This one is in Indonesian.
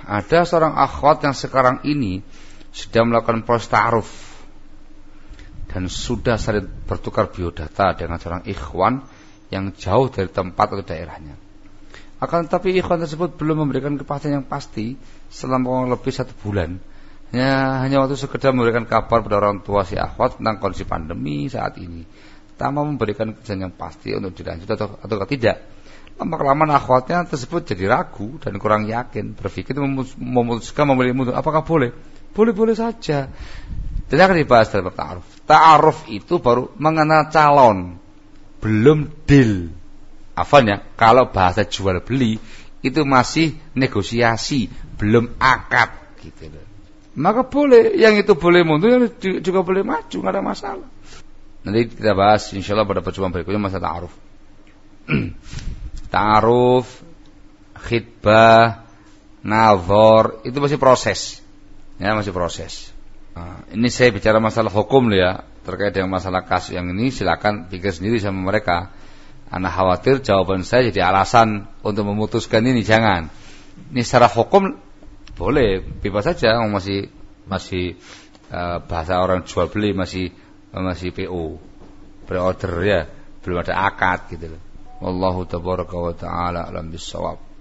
ada seorang akhwat yang sekarang ini sedang melakukan proses ta'aruf dan sudah saling bertukar biodata dengan seorang ikhwan yang jauh dari tempat atau daerahnya. Akan tetapi ikhwan tersebut belum memberikan kepastian yang pasti selama lebih 1 bulan. Hanya waktu sekedar memberikan kabar pada orang tua si akhwat tentang kondisi pandemi saat ini, tanpa memberikan kepastian yang pasti untuk dilanjut atau tidak. Lama-kelamaan akhwatnya tersebut jadi ragu dan kurang yakin, berpikir memutuskan memilih apakah boleh? Boleh-boleh saja. Dan akan dibahas dalam ta'aruf. Ta'aruf itu baru mengenal calon, belum deal. Afanya, kalau bahasa jual beli itu masih negosiasi, belum akad gitu loh. Maka boleh, yang itu boleh mundur, yang juga boleh maju, nggak ada masalah. Nanti kita bahas insyaallah pada pertemuan berikutnya masalah ta'aruf. Ta'aruf, khitbah, nazar, itu masih proses. Ya, masih proses. Nah, ini saya bicara masalah hukum loh ya. Terkait dengan masalah kasus yang ini silakan pikir sendiri sama mereka. Ana khawatir jawaban saya jadi alasan untuk memutuskan ini, jangan. Ini secara hukum boleh, bebas saja, masih bahasa orang jual beli masih PO, pre-order ya, belum ada akad gitu loh. Wallahu tabaraka wa ta'ala alam bissawab.